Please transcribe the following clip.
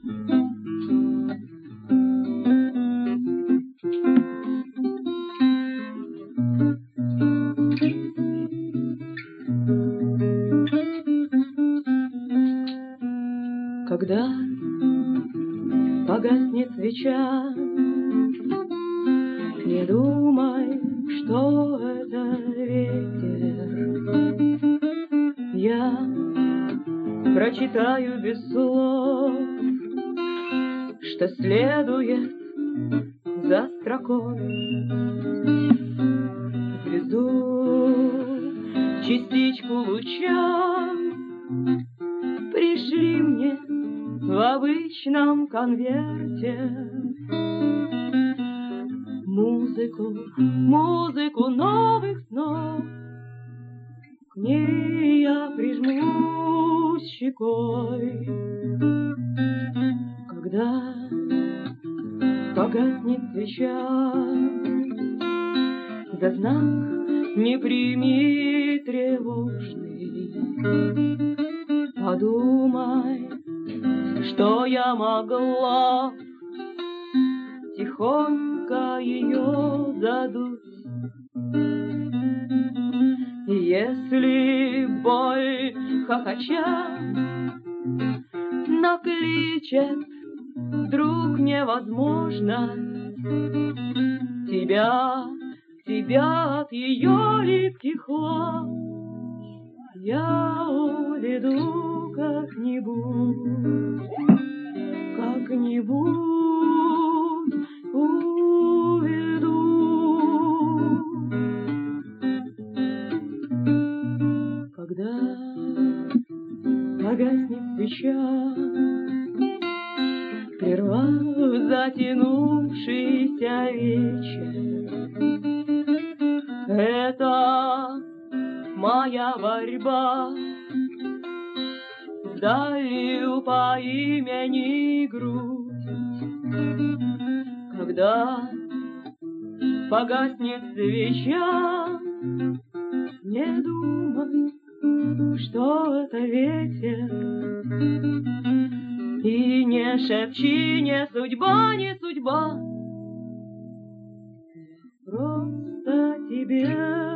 Когда погаснет свеча, не думай, что это ветер. Я прочитаю без слов, что следует за строкой. Звезду, частичку луча пришли мне в обычном конверте. Музыку, музыку новых снов, к ней я прижмусь щекой. Когда погаснет свеча, за знак не прими тревожный. Подумай, что я могла тихонько ее задуть. И если боль хохоча накличет вдруг невозможно тебя от ее липких лап, я уведу как-нибудь уведу. Когда погаснет свеча, прервав затянувшийся вечер, это моя борьба с далью по имени грусть. Когда погаснет свеча, не думай, что это ветер, и не шепчи, не судьба, не судьба, просто тебе